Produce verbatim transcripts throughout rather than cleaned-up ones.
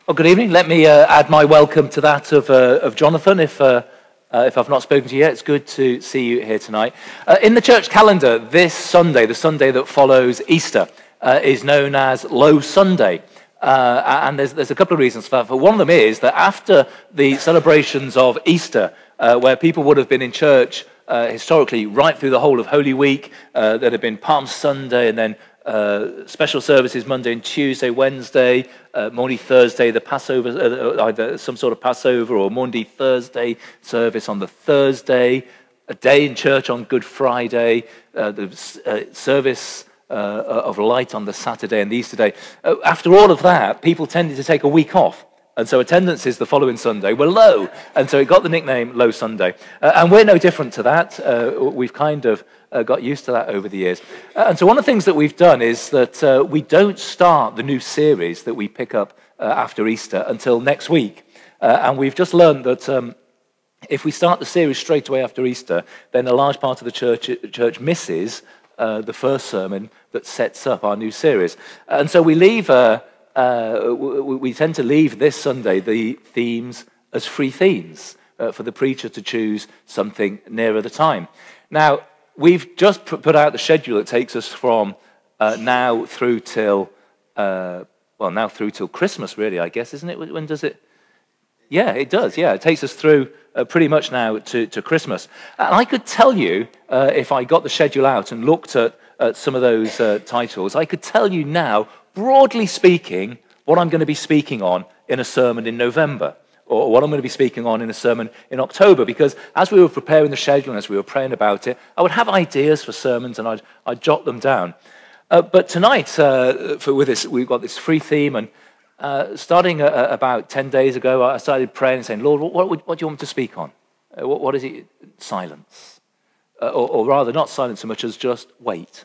Well, good evening. Let me uh, add my welcome to that of, uh, of Jonathan. If, uh, uh, if I've not spoken to you yet, it's good to see you here tonight. Uh, in the church calendar, this Sunday, the Sunday that follows Easter, uh, is known as Low Sunday. Uh, and there's, there's a couple of reasons for that. But one of them is that after the celebrations of Easter, uh, where people would have been in church uh, historically right through the whole of Holy Week, uh, there had been Palm Sunday and then Uh, special services Monday and Tuesday, Wednesday, uh, Maundy Thursday, the Passover, uh, either some sort of Passover or Maundy Thursday service on the Thursday, a day in church on Good Friday, uh, the uh, service uh, of light on the Saturday and the Easter day. Uh, after all of that, people tended to take a week off. And so attendances the following Sunday were low. And so it got the nickname Low Sunday. Uh, and we're no different to that. Uh, we've kind of uh, got used to that over the years. Uh, and so one of the things that we've done is that uh, we don't start the new series that we pick up uh, after Easter until next week. Uh, and we've just learned that um, if we start the series straight away after Easter, then a large part of the church, church misses uh, the first sermon that sets up our new series. And so we leave... Uh, Uh, we tend to leave this Sunday the themes as free themes uh, for the preacher to choose something nearer the time. Now, we've just put out the schedule that takes us from uh, now through till, uh, well, now through till Christmas, really, I guess, isn't it? When does it? Yeah, it does, yeah. It takes us through uh, pretty much now to, to Christmas. And I could tell you, uh, if I got the schedule out and looked at, at some of those uh, titles, I could tell you now, broadly speaking, what I'm going to be speaking on in a sermon in November, or what I'm going to be speaking on in a sermon in October, because as we were preparing the schedule and as we were praying about it, I would have ideas for sermons and I'd, I'd jot them down. Uh, but tonight, uh, for, with this, we've got this free theme, and uh, starting uh, about ten days ago, I started praying and saying, Lord, what, what, what do you want me to speak on? Uh, what, what is it? Silence. Uh, or, or rather, not silence so much as just wait.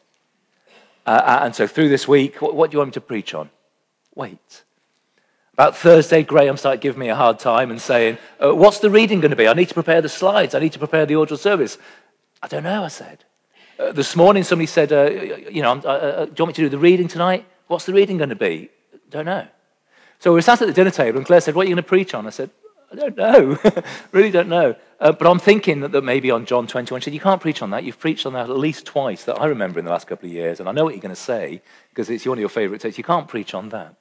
Uh, and so through this week, what, what do you want me to preach on? Wait. About Thursday, Graham started giving me a hard time and saying, uh, what's the reading going to be? I need to prepare the slides. I need to prepare the audio service. I don't know, I said. Uh, this morning, somebody said, uh, you know, uh, uh, do you want me to do the reading tonight? What's the reading going to be? Don't know. So we were sat at the dinner table and Claire said, what are you going to preach on? I said, I don't know. Really don't know. Uh, but I'm thinking that, that maybe on John twenty-one, she said, you can't preach on that. You've preached on that at least twice that I remember in the last couple of years. And I know what you're going to say because it's one of your favorite texts. You can't preach on that.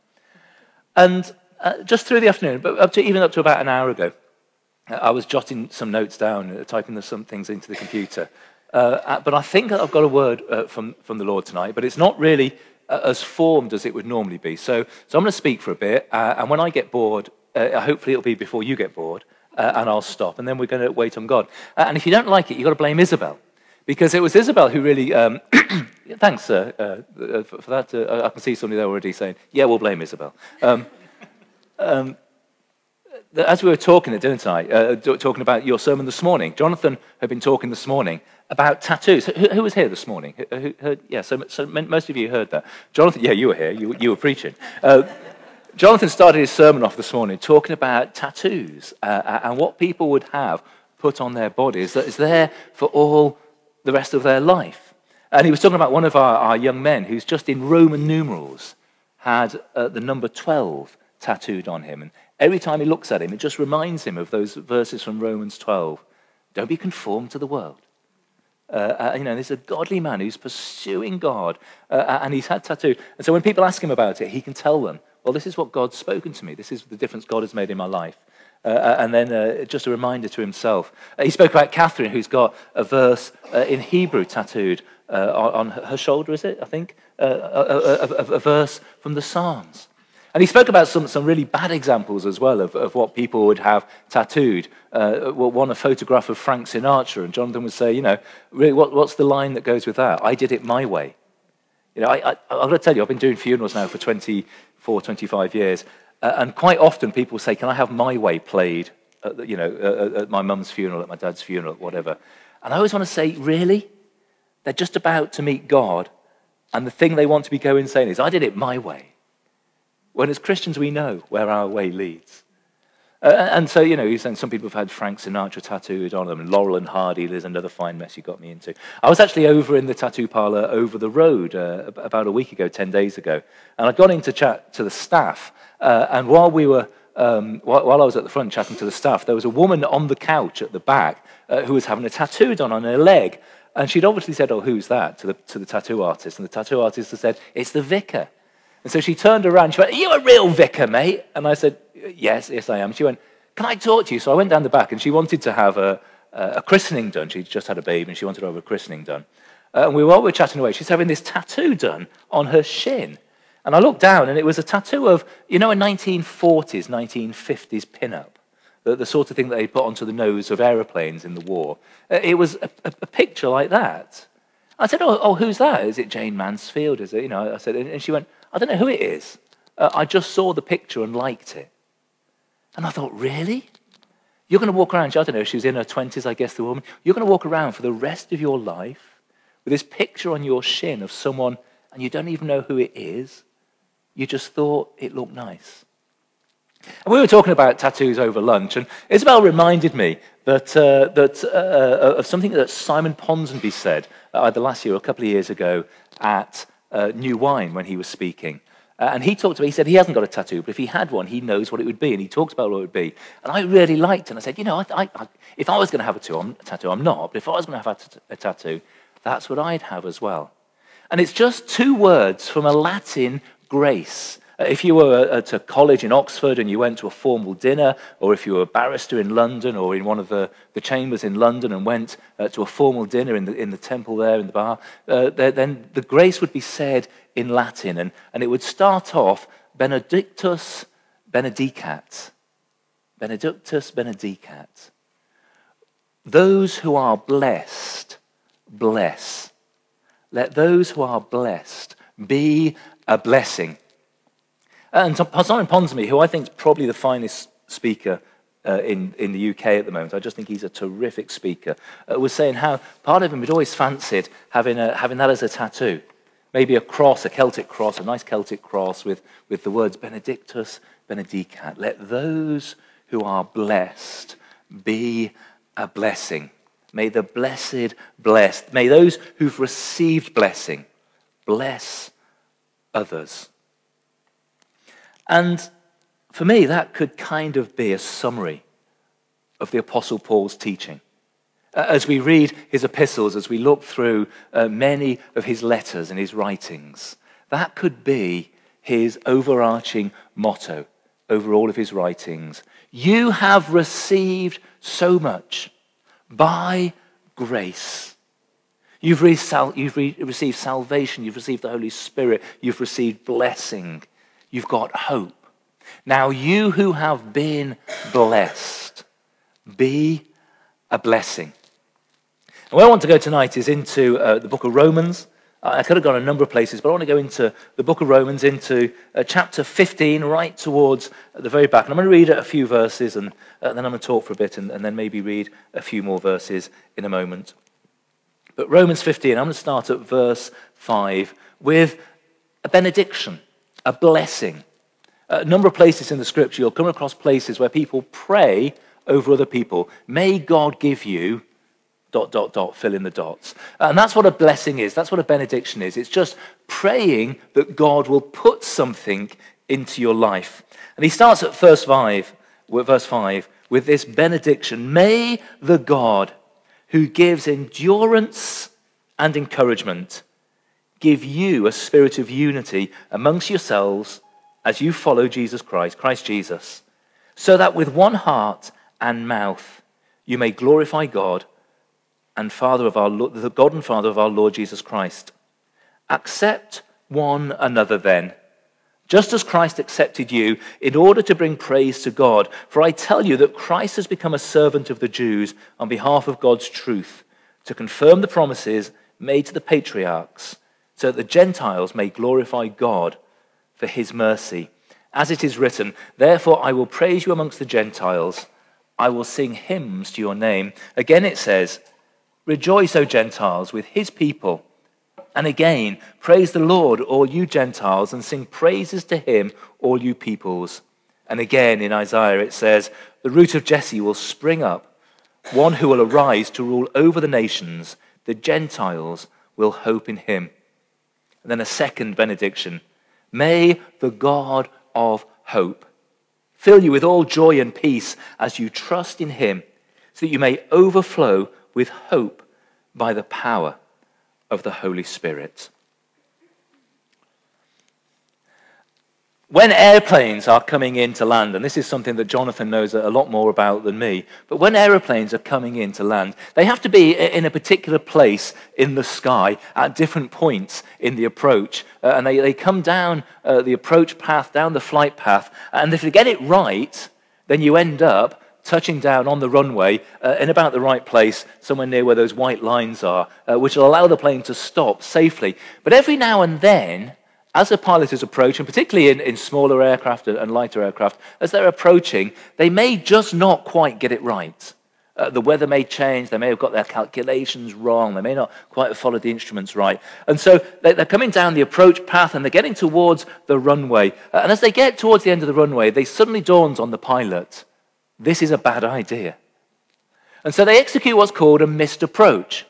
And uh, just through the afternoon, but up to, even up to about an hour ago, uh, I was jotting some notes down, uh, typing some things into the computer. Uh, but I think I've got a word uh, from, from the Lord tonight, but it's not really uh, as formed as it would normally be. So, so I'm going to speak for a bit, uh, and when I get bored, uh, hopefully it'll be before you get bored, uh, and I'll stop, and then we're going to wait on God. Uh, and if you don't like it, you've got to blame Isabel, because it was Isabel who really... Um, thanks, sir, uh, for, for that. Uh, I can see somebody there already saying, yeah, we'll blame Isabel. Um, um, as we were talking at dinner tonight, uh, talking about your sermon this morning, Jonathan had been talking this morning about tattoos. Who, who was here this morning? Who, who heard? Yeah, so, so most of you heard that. Jonathan, yeah, you were here. You, you were preaching. Uh, Jonathan started his sermon off this morning talking about tattoos uh, and what people would have put on their bodies that is there for all the rest of their life. And he was talking about one of our, our young men who's just in Roman numerals had uh, the number twelve tattooed on him. And every time he looks at him, it just reminds him of those verses from Romans twelve. Don't be conformed to the world. Uh, uh, you know, there's a godly man who's pursuing God, uh, and he's had tattoo. And so when people ask him about it, he can tell them, well, this is what God's spoken to me. This is the difference God has made in my life. Uh, and then uh, just a reminder to himself. Uh, he spoke about Catherine, who's got a verse uh, in Hebrew tattooed uh, on, on her shoulder, is it, I think? Uh, a, a, a, a verse from the Psalms. And he spoke about some, some really bad examples as well of, of what people would have tattooed. Uh, well, one, a photograph of Frank Sinatra, and Jonathan would say, you know, really, what, what's the line that goes with that? I did it my way. You know, I, I, I've got to tell you, I've been doing funerals now for twenty-four, twenty-five years, uh, and quite often people say, can I have my way played at, the, you know, uh, at my mum's funeral, at my dad's funeral, whatever. And I always want to say, really? They're just about to meet God, and the thing they want to be going saying is, I did it my way. When as Christians we know where our way leads. Uh, and so, you know, you're saying some people have had Frank Sinatra tattooed on them, and Laurel and Hardy, there's another fine mess you got me into. I was actually over in the tattoo parlor over the road uh, about a week ago, ten days ago, and I'd gone in to chat to the staff, uh, and while we were, um, while, while I was at the front chatting to the staff, there was a woman on the couch at the back uh, who was having a tattoo done on her leg, and she'd obviously said, "Oh, who's that?" to the, to the tattoo artist, and the tattoo artist had said, "It's the vicar." And so she turned around, she went, "Are you a real vicar, mate?" And I said, yes, yes, I am. She went, "Can I talk to you?" So I went down the back, and she wanted to have a, a christening done. She'd just had a baby, and she wanted to have a christening done. Uh, and we were, we were chatting away. She's having this tattoo done on her shin. And I looked down, and it was a tattoo of, you know, a nineteen forties, nineteen fifties pin-up, the, the sort of thing that they put onto the nose of aeroplanes in the war. Uh, it was a, a, a picture like that. I said, oh, oh, who's that? Is it Jane Mansfield? Is it, you know, I said, and she went, "I don't know who it is. Uh, I just saw the picture and liked it." And I thought, really? You're going to walk around, I don't know, she was in her twenties, I guess, the woman. You're going to walk around for the rest of your life with this picture on your shin of someone, and you don't even know who it is. You just thought it looked nice. And we were talking about tattoos over lunch, and Isabel reminded me that, uh, that uh, of something that Simon Ponsonby said uh, either last year or a couple of years ago at uh, New Wine when he was speaking. Uh, and he talked about, he said he hasn't got a tattoo, but if he had one, he knows what it would be, and he talked about what it would be. And I really liked it, and I said, you know, I, I, I, if I was going to have a tattoo, I'm, a tattoo, I'm not, but if I was going to have a, t- a tattoo, that's what I'd have as well. And it's just two words from a Latin grace. Uh, if you were at a college in Oxford and you went to a formal dinner, or if you were a barrister in London or in one of the, the chambers in London and went uh, to a formal dinner in the, in the temple there, in the bar, uh, then the grace would be said in Latin, and, and it would start off, Benedictus benedicat. Benedictus benedicat. Those who are blessed, bless. Let those who are blessed be a blessing. And Simon Ponsonby, who I think is probably the finest speaker uh, in, in the U K at the moment, I just think he's a terrific speaker, uh, was saying how part of him had always fancied having, a, having that as a tattoo. Maybe a cross, a Celtic cross, a nice Celtic cross with, with the words Benedictus benedicat. Let those who are blessed be a blessing. May the blessed bless. May those who've received blessing bless others. And for me, that could kind of be a summary of the Apostle Paul's teaching. As we read his epistles, as we look through uh, many of his letters and his writings, that could be his overarching motto over all of his writings. You have received so much by grace. You've, re- sal- you've re- received salvation, you've received the Holy Spirit, you've received blessing, you've got hope. Now you who have been blessed, be a blessing. And where I want to go tonight is into uh, the book of Romans. Uh, I could have gone a number of places, but I want to go into the book of Romans, into uh, chapter fifteen, right towards the very back. And I'm going to read a few verses, and uh, then I'm going to talk for a bit, and, and then maybe read a few more verses in a moment. But Romans fifteen, I'm going to start at verse five with a benediction, a blessing. A number of places in the scripture, you'll come across places where people pray over other people. May God give you... dot, dot, dot, fill in the dots. And that's what a blessing is. That's what a benediction is. It's just praying that God will put something into your life. And he starts at verse five, verse five with this benediction. May the God who gives endurance and encouragement give you a spirit of unity amongst yourselves as you follow Jesus Christ, Christ Jesus, so that with one heart and mouth you may glorify God and Father of our Lord, the God and Father of our Lord Jesus Christ. Accept one another then, just as Christ accepted you, in order to bring praise to God. For I tell you that Christ has become a servant of the Jews on behalf of God's truth, to confirm the promises made to the patriarchs, so that the Gentiles may glorify God for his mercy. As it is written, therefore I will praise you amongst the Gentiles. I will sing hymns to your name. Again it says, rejoice, O Gentiles, with his people. And again, praise the Lord, all you Gentiles, and sing praises to him, all you peoples. And again in Isaiah it says, the root of Jesse will spring up, one who will arise to rule over the nations. The Gentiles will hope in him. And then a second benediction. May the God of hope fill you with all joy and peace as you trust in him, so that you may overflow with hope by the power of the Holy Spirit. When airplanes are coming in to land, and this is something that Jonathan knows a lot more about than me, but when airplanes are coming in to land, they have to be in a particular place in the sky at different points in the approach. Uh, and they, they come down uh, the approach path, down the flight path, and if you get it right, then you end up touching down on the runway uh, in about the right place, somewhere near where those white lines are, uh, which will allow the plane to stop safely. But every now and then, as a pilot is approaching, particularly in, in smaller aircraft and lighter aircraft, as they're approaching, they may just not quite get it right. Uh, the weather may change, they may have got their calculations wrong, they may not quite have followed the instruments right. And so they, they're coming down the approach path and they're getting towards the runway. Uh, and as they get towards the end of the runway, they suddenly dawns on the pilot, this is a bad idea. And so they execute what's called a missed approach.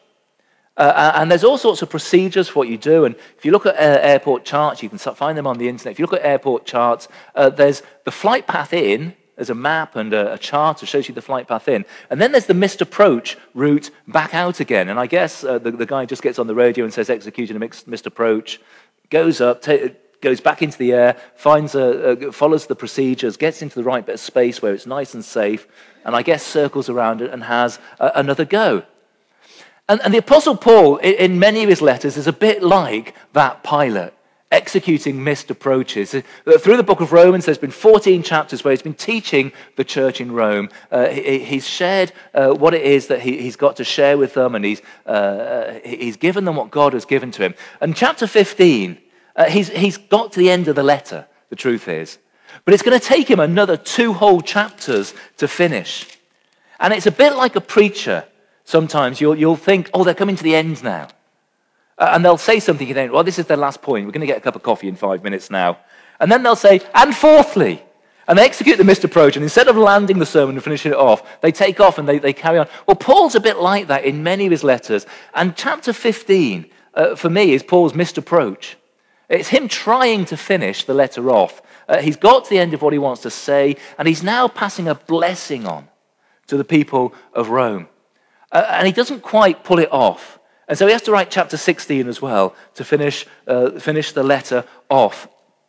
Uh, and there's all sorts of procedures for what you do. And if you look at uh, airport charts, you can find them on the internet. If you look at airport charts, uh, there's the flight path in. There's a map and a, a chart that shows you the flight path in. And then there's the missed approach route back out again. And I guess uh, the, the guy just gets on the radio and says, executing a mixed, missed approach, goes up, ta- goes back into the air, finds a, a, follows the procedures, gets into the right bit of space where it's nice and safe, and I guess circles around it and has a, another go. And, and the Apostle Paul, in, in many of his letters, is a bit like that pilot, executing missed approaches. Through the book of Romans, there's been fourteen chapters where he's been teaching the church in Rome. Uh, he, he's shared uh, what it is that he, he's got to share with them, and he's, uh, he's given them what God has given to him. And chapter fifteen, uh, he's, he's got to the end of the letter, the truth is. But it's going to take him another two whole chapters to finish. And it's a bit like a preacher. Sometimes you'll, you'll think, oh, they're coming to the end now. Uh, and they'll say something, you think, well, this is their last point. We're going to get a cup of coffee in five minutes now. And then they'll say, and fourthly, and they execute the missed approach. And instead of landing the sermon and finishing it off, they take off and they, they carry on. Well, Paul's a bit like that in many of his letters. And chapter fifteen, uh, for me, is Paul's missed approach. It's him trying to finish the letter off. Uh, he's got to the end of what he wants to say, and he's now passing a blessing on to the people of Rome. Uh, and he doesn't quite pull it off. And so he has to write chapter sixteen as well to finish uh, finish the letter off.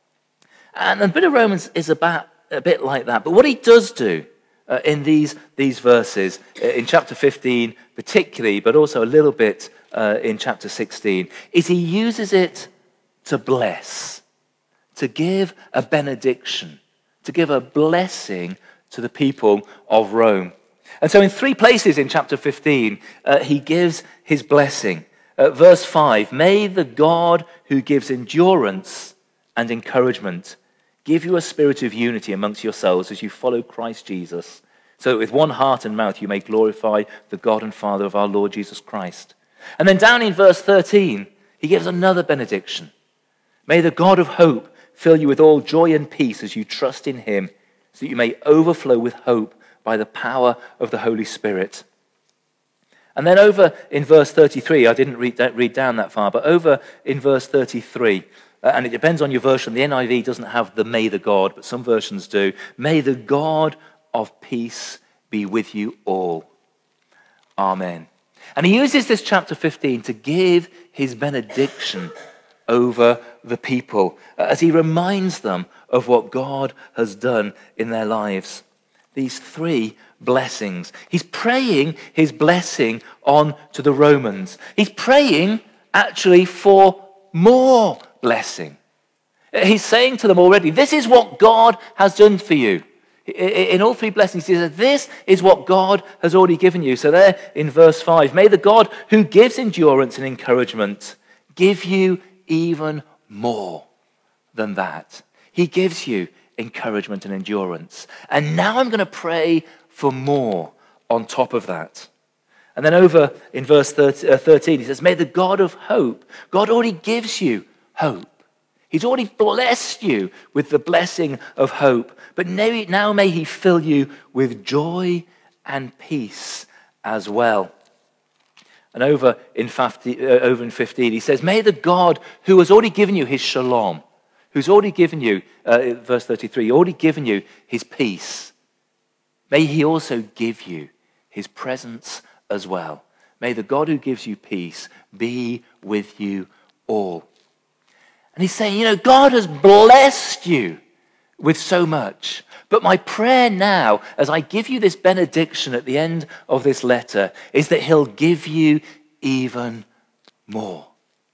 And the bit of Romans is about a bit like that. But what he does do uh, in these, these verses, uh, in chapter fifteen particularly, but also a little bit uh, in chapter sixteen, is he uses it to bless, to give a benediction, to give a blessing to the people of Rome. And so in three places in chapter fifteen, uh, he gives his blessing. Uh, verse five, may the God who gives endurance and encouragement give you a spirit of unity amongst yourselves as you follow Christ Jesus, so that with one heart and mouth you may glorify the God and Father of our Lord Jesus Christ. And then down in verse thirteen, he gives another benediction. May the God of hope fill you with all joy and peace as you trust in him, so that you may overflow with hope by the power of the Holy Spirit. And then over in verse thirty-three, I didn't read, read down that far, but over in verse thirty-three, uh, and it depends on your version. The N I V doesn't have the may the God, but some versions do. May the God of peace be with you all. Amen. And he uses this chapter fifteen to give his benediction over the people as he reminds them of what God has done in their lives. These three blessings. He's praying his blessing on to the Romans. He's praying actually for more blessing. He's saying to them already, this is what God has done for you. In all three blessings, he says, this is what God has already given you. So there in verse five, may the God who gives endurance and encouragement give you even more than that. He gives you encouragement and endurance. And now I'm going to pray for more on top of that. And then over in verse thirteen, he says, may the God of hope, God already gives you hope. He's already blessed you with the blessing of hope. But now, now may he fill you with joy and peace as well. And over in, fifteen, uh, over in fifteen, he says, may the God who has already given you his shalom, who's already given you, uh, verse thirty-three, already given you his peace, may he also give you his presence as well. May the God who gives you peace be with you all. And he's saying, you know, God has blessed you with so much. But my prayer now, as I give you this benediction at the end of this letter, is that he'll give you even more.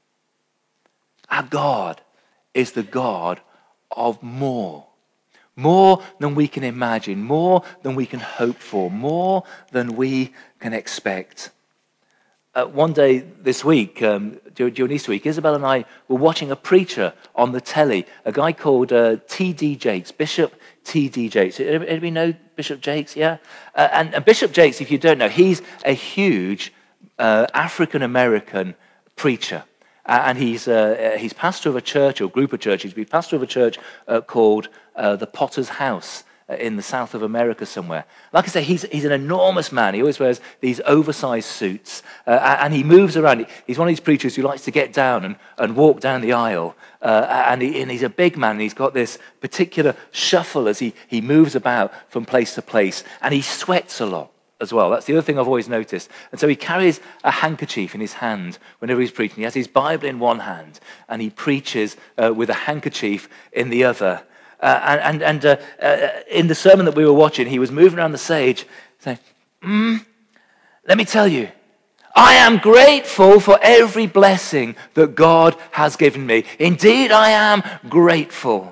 Our God is the God of more. More than we can imagine, more than we can hope for, more than we can expect. Uh, one day this week, um, during Easter week, Isabel and I were watching a preacher on the telly, a guy called uh, T D Jakes, Bishop T D Jakes. Anybody know Bishop Jakes? Yeah? Uh, and, and Bishop Jakes, if you don't know, he's a huge uh, African-American preacher. Uh, and he's, uh, he's pastor of a church, or group of churches. He's pastor of a church uh, called uh, the Potter's House in the south of America somewhere. Like I say, he's, he's an enormous man. He always wears these oversized suits, uh, and he moves around. He's one of these preachers who likes to get down and, and walk down the aisle, uh, and, he, and he's a big man, and he's got this particular shuffle as he, he moves about from place to place, and he sweats a lot as well. That's the other thing I've always noticed. And so he carries a handkerchief in his hand whenever he's preaching. He has his Bible in one hand, and he preaches uh, with a handkerchief in the other. Uh, and and uh, uh, in the sermon that we were watching, he was moving around the stage saying, mm, let me tell you, I am grateful for every blessing that God has given me. Indeed, I am grateful.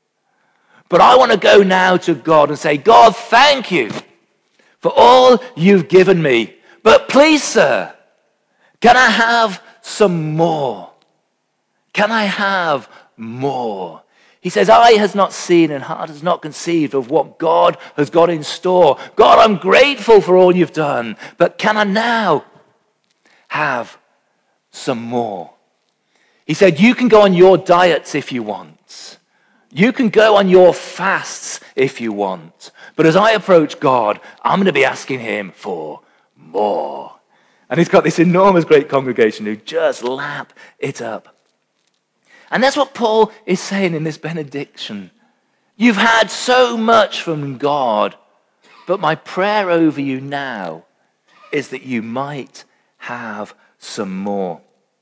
But I want to go now to God and say, God, thank you for all you've given me. But please, sir, can I have some more? Can I have more? He says, eye has not seen and heart has not conceived of what God has got in store. God, I'm grateful for all you've done, but can I now have some more? He said, you can go on your diets if you want. You can go on your fasts if you want. But as I approach God, I'm going to be asking him for more. And he's got this enormous great congregation who just lap it up. And that's what Paul is saying in this benediction. You've had so much from God, but my prayer over you now is that you might have some more.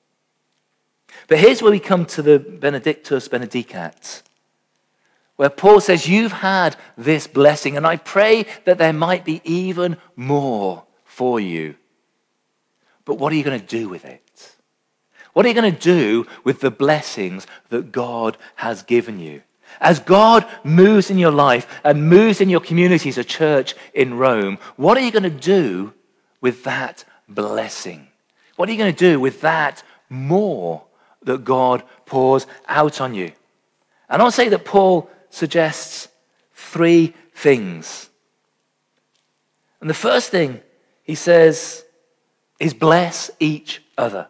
But here's where we come to the Benedictus Benedicat, where Paul says, you've had this blessing, and I pray that there might be even more for you. But what are you going to do with it? What are you going to do with the blessings that God has given you? As God moves in your life and moves in your community as a church in Rome, what are you going to do with that blessing? What are you going to do with that more that God pours out on you? And I'll say that Paul suggests three things. And the first thing he says is bless each other.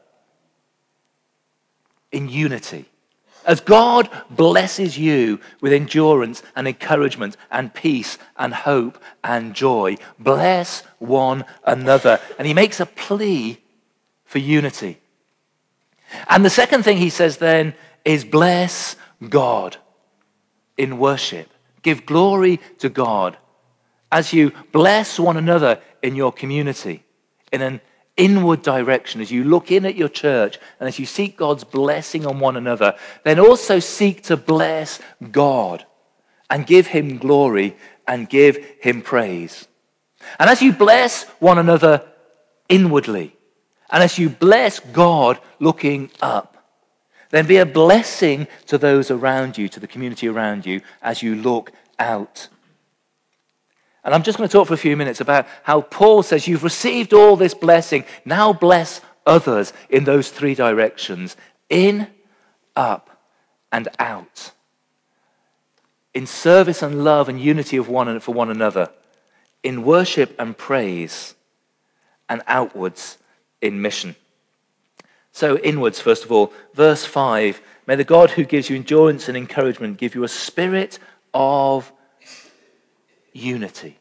In unity. As God blesses you with endurance and encouragement and peace and hope and joy, bless one another. And he makes a plea for unity. And the second thing he says then is bless God in worship. Give glory to God as you bless one another in your community in an inward direction. As you look in at your church and as you seek God's blessing on one another, then also seek to bless God and give him glory and give him praise. And as you bless one another inwardly, and as you bless God looking up, then be a blessing to those around you, to the community around you, as you look out. And I'm just going to talk for a few minutes about how Paul says you've received all this blessing. Now bless others in those three directions. In, up, and out. In service and love and unity of one for one another. In worship and praise. And outwards in mission. So inwards, first of all, verse five, may the God who gives you endurance and encouragement give you a spirit of unity.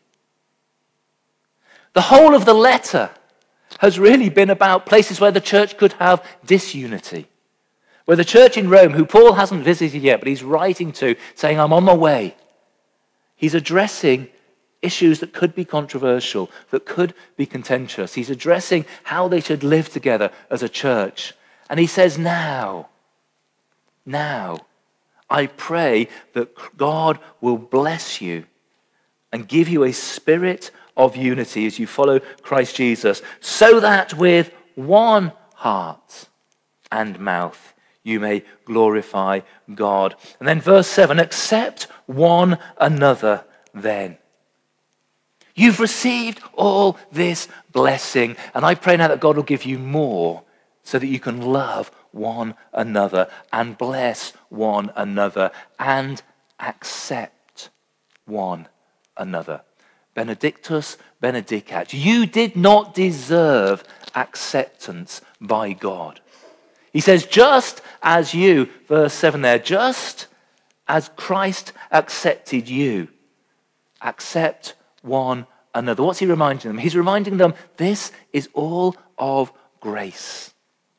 The whole of the letter has really been about places where the church could have disunity. Where the church in Rome, who Paul hasn't visited yet, but he's writing to, saying, I'm on my way. He's addressing issues that could be controversial, that could be contentious. He's addressing how they should live together as a church. And he says, now, now, I pray that God will bless you and give you a spirit of unity as you follow Christ Jesus, so that with one heart and mouth you may glorify God. And then verse seven, accept one another then. You've received all this blessing, and I pray now that God will give you more so that you can love one another and bless one another and accept one another. Benedictus benedicat. You did not deserve acceptance by God. He says, just as you, verse seven there, just as Christ accepted you, accept one another. What's he reminding them? He's reminding them this is all of grace.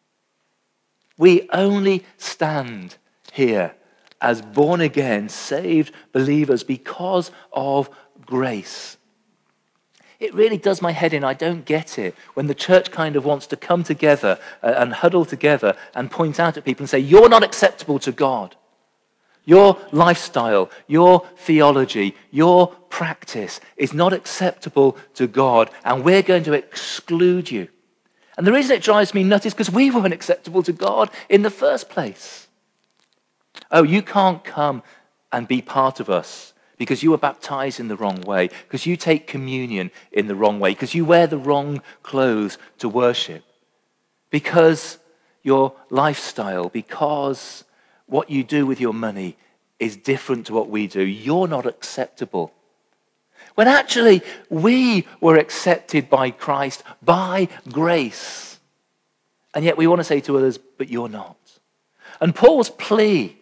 We only stand here as born again, saved believers because of grace. It really does my head in. I don't get it when the church kind of wants to come together and huddle together and point out at people and say, you're not acceptable to God. Your lifestyle, your theology, your practice is not acceptable to God, and we're going to exclude you. And the reason it drives me nuts is because we weren't acceptable to God in the first place. Oh, you can't come and be part of us because you were baptized in the wrong way, because you take communion in the wrong way, because you wear the wrong clothes to worship, because your lifestyle, because what you do with your money is different to what we do. You're not acceptable. When actually we were accepted by Christ by grace. And yet we want to say to others, but you're not. And Paul's plea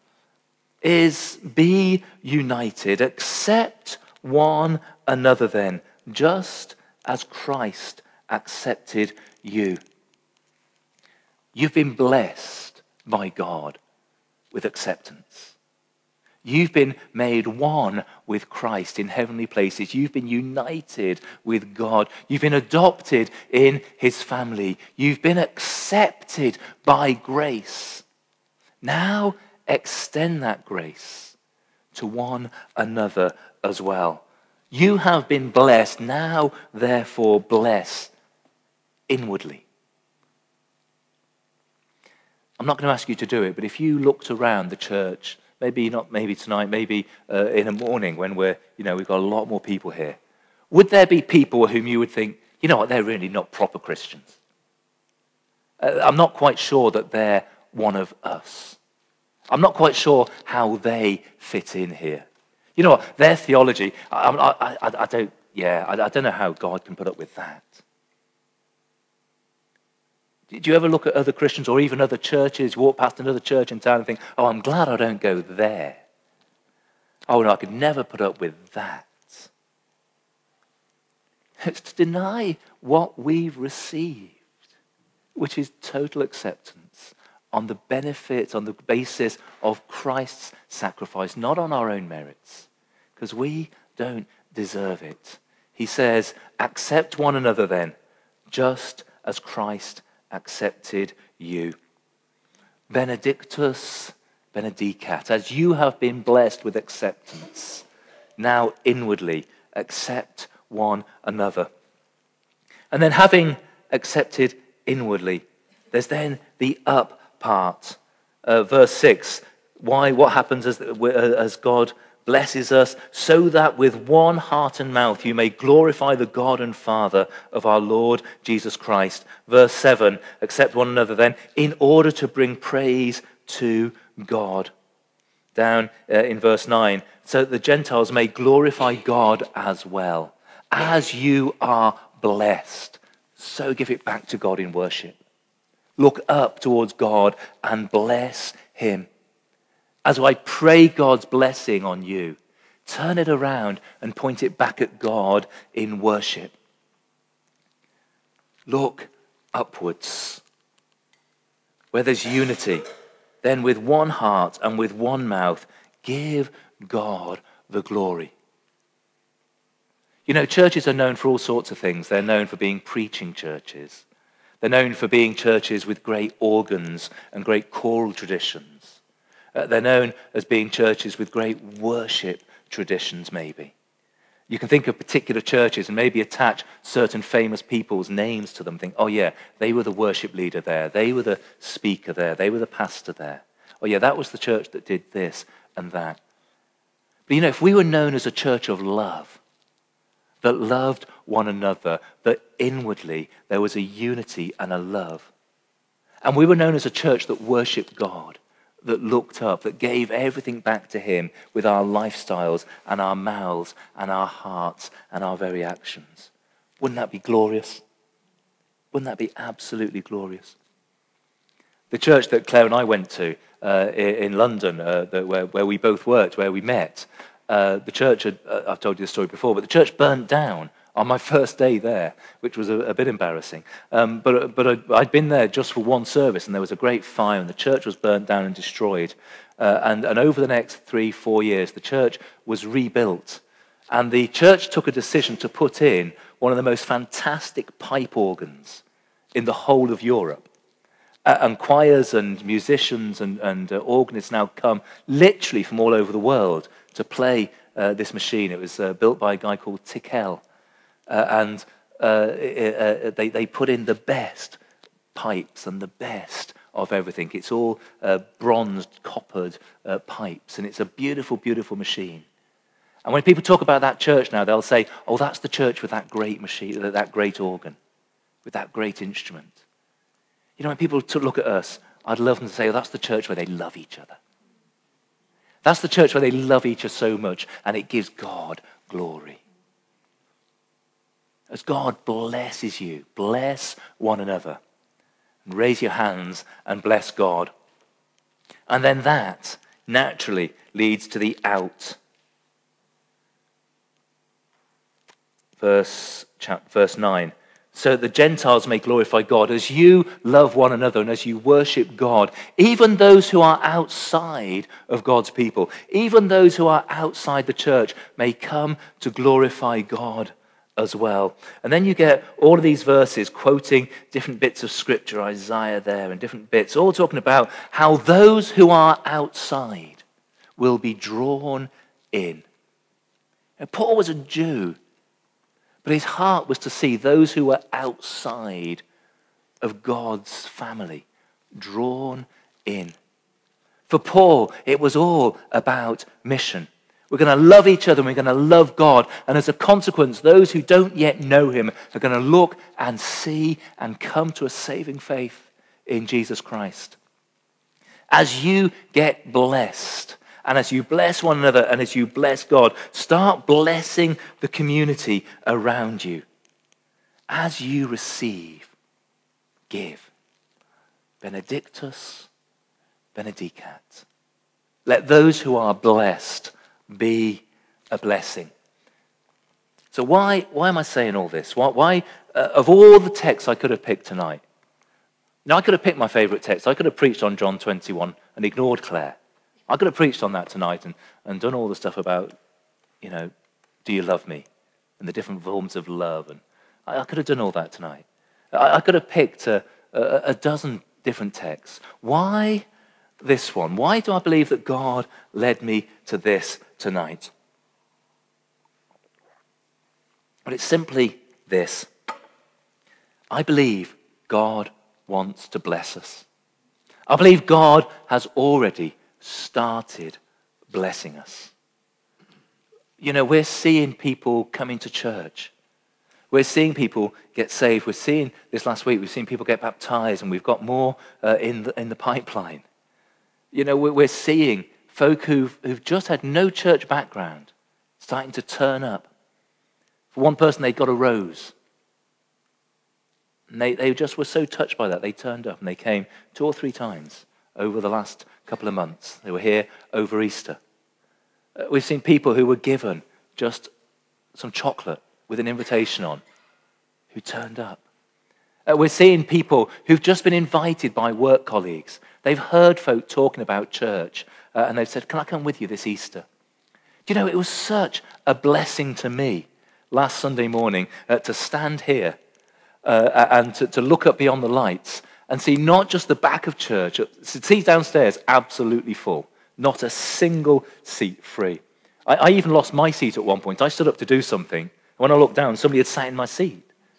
is be united. Accept one another then, just as Christ accepted you. You've been blessed by God with acceptance. You've been made one with Christ in heavenly places. You've been united with God. You've been adopted in his family. You've been accepted by grace. Now extend that grace to one another as well. You have been blessed. Now, therefore, bless inwardly. I'm not going to ask you to do it, but if you looked around the church, maybe not maybe tonight, maybe uh, in the morning when we're, you know, we've got a lot more people here, would there be people whom you would think, you know what, they're really not proper Christians? Uh, I'm not quite sure that they're one of us. I'm not quite sure how they fit in here. You know what, their theology, I, I, I, I don't, yeah, I, I don't know how God can put up with that. Do you ever look at other Christians or even other churches, walk past another church in town and think, oh, I'm glad I don't go there. Oh, no, I could never put up with that. It's to deny what we've received, which is total acceptance on the benefits, on the basis of Christ's sacrifice, not on our own merits, because we don't deserve it. He says, accept one another then, just as Christ accepted you. Benedictus benedicat. As you have been blessed with acceptance, now inwardly accept one another. And then having accepted inwardly, there's then the up part. Uh, verse six, why, what happens as, as God blesses us, so that with one heart and mouth you may glorify the God and Father of our Lord Jesus Christ. Verse seven, accept one another then, in order to bring praise to God. Down uh, in verse nine, so that the Gentiles may glorify God as well. As you are blessed, so give it back to God in worship. Look up towards God and bless him. As I pray God's blessing on you, turn it around and point it back at God in worship. Look upwards. Where there's unity, then with one heart and with one mouth, give God the glory. You know, churches are known for all sorts of things. They're known for being preaching churches. They're known for being churches with great organs and great choral traditions. Uh, they're known as being churches with great worship traditions, maybe. You can think of particular churches and maybe attach certain famous people's names to them. Think, oh yeah, they were the worship leader there. They were the speaker there. They were the pastor there. Oh yeah, that was the church that did this and that. But you know, if we were known as a church of love, that loved one another, that inwardly there was a unity and a love, and we were known as a church that worshipped God, that looked up, that gave everything back to him with our lifestyles and our mouths and our hearts and our very actions. Wouldn't that be glorious? Wouldn't that be absolutely glorious? The church that Claire and I went to uh, in London, uh, the, where, where we both worked, where we met, uh, the church, had, uh, I've told you the story before, but the church burnt down on my first day there, which was a, a bit embarrassing. Um, but but I, I'd been there just for one service, and there was a great fire, and the church was burnt down and destroyed. Uh, and, and over the next three, four years, the church was rebuilt. And the church took a decision to put in one of the most fantastic pipe organs in the whole of Europe. Uh, and choirs and musicians and, and uh, organists now come literally from all over the world to play uh, this machine. It was uh, built by a guy called Tikel. Uh, and uh, uh, they, they put in the best pipes and the best of everything. It's all uh, bronzed, coppered uh, pipes, and it's a beautiful, beautiful machine. And when people talk about that church now, they'll say, oh, that's the church with that great machine, that great organ, with that great instrument. You know, when people look at us, I'd love them to say, oh, that's the church where they love each other. That's the church where they love each other so much, and it gives God glory. As God blesses you, bless one another. And raise your hands and bless God. And then that naturally leads to the out. Verse, chap, verse nine. So that the Gentiles may glorify God as you love one another and as you worship God, even those who are outside of God's people, even those who are outside the church may come to glorify God as well. And then you get all of these verses quoting different bits of scripture, Isaiah there and different bits, all talking about how those who are outside will be drawn in. Now, Paul was a Jew, but his heart was to see those who were outside of God's family drawn in. For Paul, it was all about mission. We're going to love each other and we're going to love God. And as a consequence, those who don't yet know him are going to look and see and come to a saving faith in Jesus Christ. As you get blessed, and as you bless one another and as you bless God, start blessing the community around you. As you receive, give. Benedictus, benedicat. Let those who are blessed be a blessing. So why, why am I saying all this? Why, why uh, of all the texts I could have picked tonight, now I could have picked my favorite text. I could have preached on John twenty-one and ignored Claire. I could have preached on that tonight and, and done all the stuff about, you know, do you love me? And the different forms of love. And I, I could have done all that tonight. I, I could have picked a, a, a dozen different texts. Why this one? Why do I believe that God led me to this tonight? But it's simply this. I believe God wants to bless us. I believe God has already started blessing us. You know, we're seeing people coming to church. We're seeing people get saved. We're seeing, this last week, we've seen people get baptized, and we've got more uh, in, the, in the pipeline. You know, we're, we're seeing folk who've, who've just had no church background starting to turn up. For one person, they got a rose. And they, they just were so touched by that. They turned up and they came two or three times over the last couple of months. They were here over Easter. Uh, we've seen people who were given just some chocolate with an invitation on who turned up. Uh, we're seeing people who've just been invited by work colleagues. They've heard folk talking about church uh, and they've said, can I come with you this Easter? Do you know, it was such a blessing to me last Sunday morning uh, to stand here uh, and to, to look up beyond the lights and see not just the back of church, seats downstairs absolutely full, not a single seat free. I, I even lost my seat at one point. I stood up to do something. When I looked down, somebody had sat in my seat.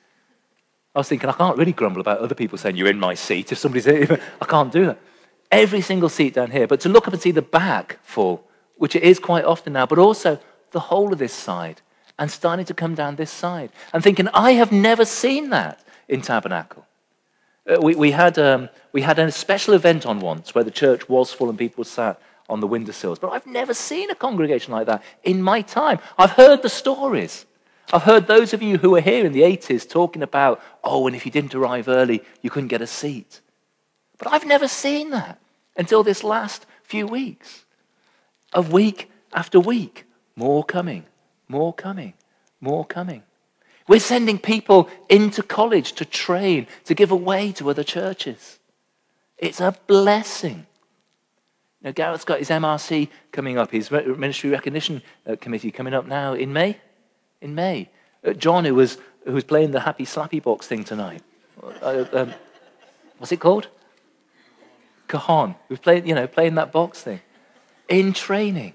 I was thinking, I can't really grumble about other people saying you're in my seat. If somebody's in, I can't do that. Every single seat down here. But to look up and see the back full, which it is quite often now, but also the whole of this side, and starting to come down this side, and thinking, I have never seen that in Tabernacle. Uh, we, we, had, um, we had a special event on once where the church was full and people sat on the windowsills, but I've never seen a congregation like that in my time. I've heard the stories. I've heard those of you who were here in the eighties talking about, oh, and if you didn't arrive early, you couldn't get a seat. But I've never seen that until this last few weeks. Of week after week, more coming, more coming, more coming. We're sending people into college to train, to give away to other churches. It's a blessing. Now, Garrett's got his M R C coming up, his Ministry Recognition Committee coming up now in May. In May. Uh, John, who was, who was playing the Happy Slappy Box thing tonight. Uh, um, what's it called? Cajon. Who's playing, you know, playing that box thing. In training.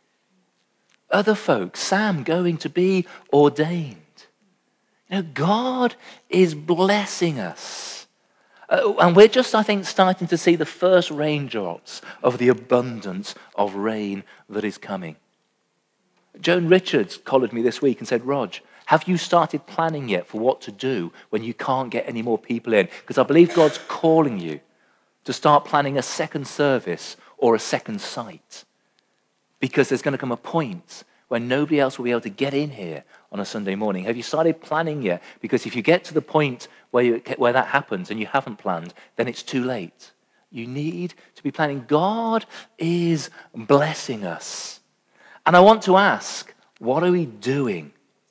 Other folks, Sam going to be ordained. You know, God is blessing us. Uh, and we're just, I think, starting to see the first raindrops of the abundance of rain that is coming. Joan Richards collared me this week and said, Rog, have you started planning yet for what to do when you can't get any more people in? Because I believe God's calling you to start planning a second service or a second site. Because there's going to come a point when nobody else will be able to get in here on a Sunday morning. Have you started planning yet? Because if you get to the point where, you, where that happens and you haven't planned, then it's too late. You need to be planning. God is blessing us. And I want to ask, what are we doing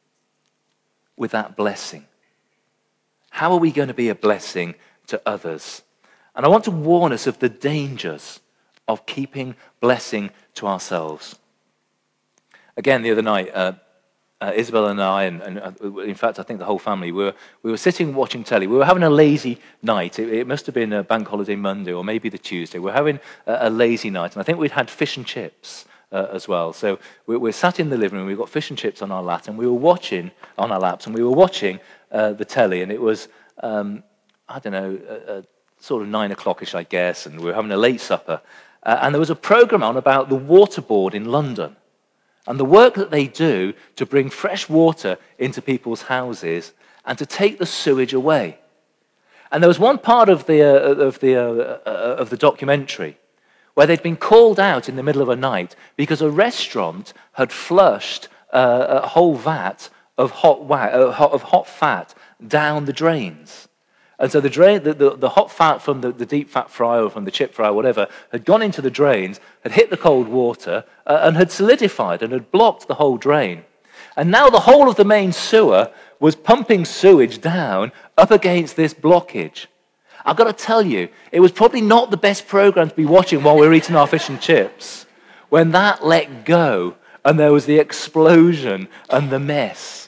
with that blessing? How are we going to be a blessing to others? And I want to warn us of the dangers of keeping blessing to ourselves. Again, the other night, uh, uh, Isabel and I, and, and uh, in fact, I think the whole family, we were, we were sitting watching telly. We were having a lazy night. It, it must have been a bank holiday Monday or maybe the Tuesday. We were having a, a lazy night, and I think we'd had fish and chips. Uh, as well. So we, we're sat in the living room, we've got fish and chips on our lap, and we were watching, on our laps, and we were watching uh, the telly, and it was, um, I don't know, uh, uh, sort of nine o'clock-ish, I guess, and we were having a late supper. Uh, and there was a program on about the water board in London, and the work that they do to bring fresh water into people's houses and to take the sewage away. And there was one part of the, uh, of the, uh, uh, of the documentary where they'd been called out in the middle of a night because a restaurant had flushed uh, a whole vat of hot, wa- uh, of hot fat down the drains. And so the, drain, the, the, the hot fat from the, the deep fat fryer or from the chip fryer, whatever, had gone into the drains, had hit the cold water, uh, and had solidified and had blocked the whole drain. And now the whole of the main sewer was pumping sewage down up against this blockage. I've got to tell you, it was probably not the best program to be watching while we were eating our fish and chips when that let go and there was the explosion and the mess.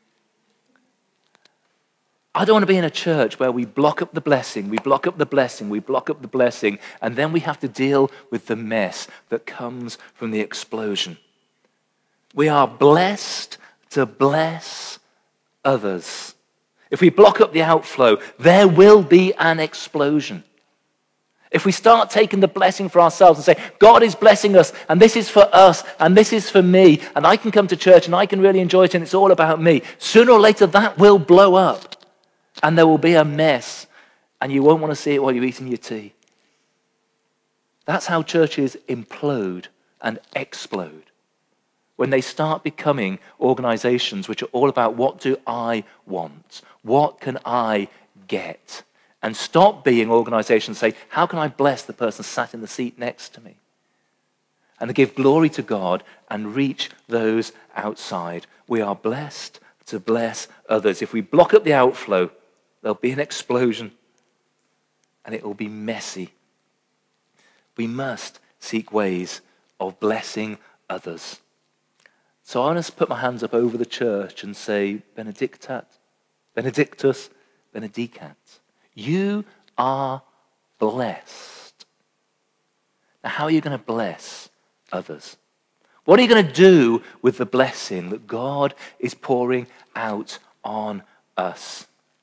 I don't want to be in a church where we block up the blessing, we block up the blessing, we block up the blessing, and then we have to deal with the mess that comes from the explosion. We are blessed to bless others. If we block up the outflow, there will be an explosion. If we start taking the blessing for ourselves and say, God is blessing us, and this is for us, and this is for me, and I can come to church, and I can really enjoy it, and it's all about me, sooner or later that will blow up, and there will be a mess, and you won't want to see it while you're eating your tea. That's how churches implode and explode. When they start becoming organizations which are all about what do I want? What can I get. And stop being organizations that say, how can I bless the person sat in the seat next to me? And to give glory to God and reach those outside. We are blessed to bless others. If we block up the outflow, there'll be an explosion and it will be messy. We must seek ways of blessing others. So I want to put my hands up over the church and say, Benedictat, Benedictus, Benedicat. You are blessed. Now, how are you going to bless others? What are you going to do with the blessing that God is pouring out on us?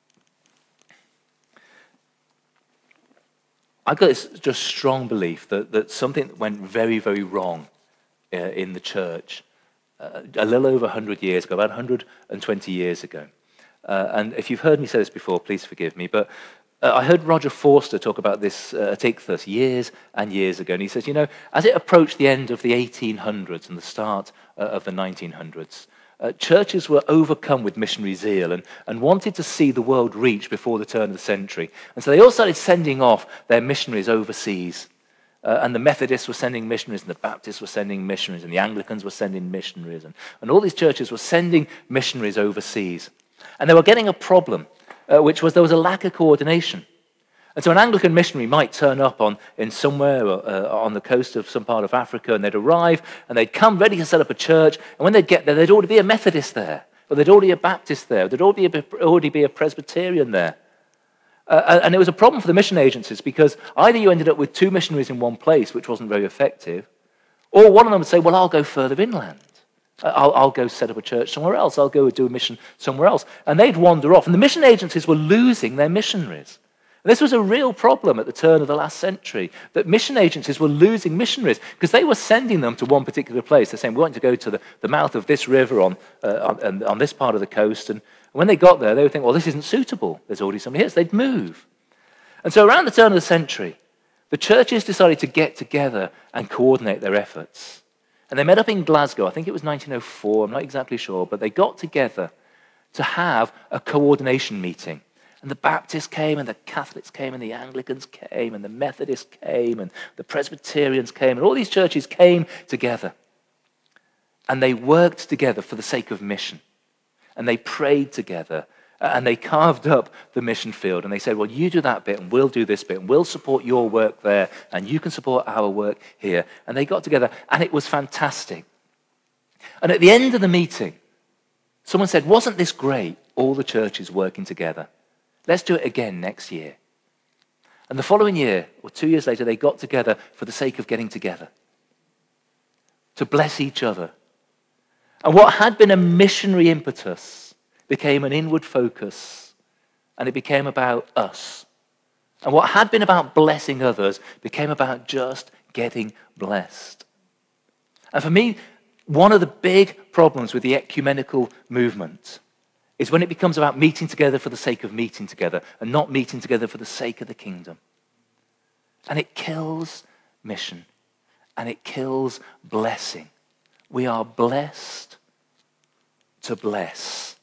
I've got this just strong belief that, that something went very, very wrong uh, in the church uh, a little over one hundred years ago, about one hundred twenty years ago. Uh, and if you've heard me say this before, please forgive me, but uh, I heard Roger Forster talk about this uh, at Ichthus years and years ago, and he says, you know, as it approached the end of the eighteen hundreds and the start uh, of the nineteen hundreds, uh, churches were overcome with missionary zeal and, and wanted to see the world reach before the turn of the century. And so they all started sending off their missionaries overseas. Uh, and the Methodists were sending missionaries, and the Baptists were sending missionaries, and the Anglicans were sending missionaries, and, and all these churches were sending missionaries overseas. And they were getting a problem, uh, which was there was a lack of coordination. And so an Anglican missionary might turn up on in somewhere uh, on the coast of some part of Africa, and they'd arrive, and they'd come ready to set up a church, and when they'd get there, there'd already be a Methodist there, or there'd already be a Baptist there, or there'd already be a, already be a Presbyterian there. Uh, and it was a problem for the mission agencies because either you ended up with two missionaries in one place, which wasn't very effective, or one of them would say, well, I'll go further inland. I'll, I'll go set up a church somewhere else. I'll go do a mission somewhere else. And they'd wander off. And the mission agencies were losing their missionaries. And this was a real problem at the turn of the last century, that mission agencies were losing missionaries because they were sending them to one particular place. They're saying, we want to go to the, the mouth of this river on, uh, on, on this part of the coast. And when they got there, they would think, well, this isn't suitable. There's already somebody here. So they'd move. And so around the turn of the century, the churches decided to get together and coordinate their efforts. And they met up in Glasgow. I think it was nineteen oh four. I'm not exactly sure. But they got together to have a coordination meeting. And the Baptists came, and the Catholics came, and the Anglicans came, and the Methodists came, and the Presbyterians came, and all these churches came together. And they worked together for the sake of mission. And they prayed together, and they carved up the mission field. And they said, well, you do that bit, and we'll do this bit, and we'll support your work there, and you can support our work here. And they got together, and it was fantastic. And at the end of the meeting, someone said, wasn't this great, all the churches working together? Let's do it again next year. And the following year, or two years later, they got together for the sake of getting together, to bless each other. And what had been a missionary impetus became an inward focus, and it became about us. And what had been about blessing others became about just getting blessed. And for me, one of the big problems with the ecumenical movement is when it becomes about meeting together for the sake of meeting together and not meeting together for the sake of the kingdom. And it kills mission, and it kills blessing. We are blessed to bless.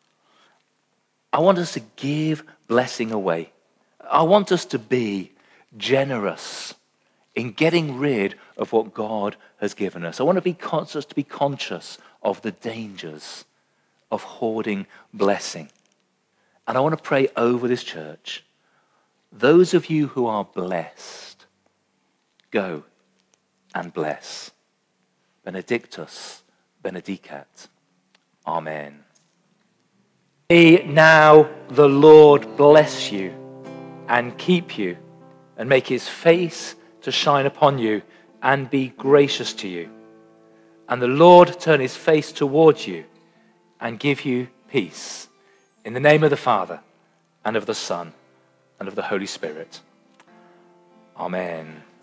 I want us to give blessing away. I want us to be generous in getting rid of what God has given us. I want to be conscious to be conscious of the dangers of hoarding blessing. And I want to pray over this church. Those of you who are blessed, go and bless. Benedictus, benedicat. Amen. May now the Lord bless you and keep you and make his face to shine upon you and be gracious to you. And the Lord turn his face towards you and give you peace. In the name of the Father, and of the Son, and of the Holy Spirit. Amen.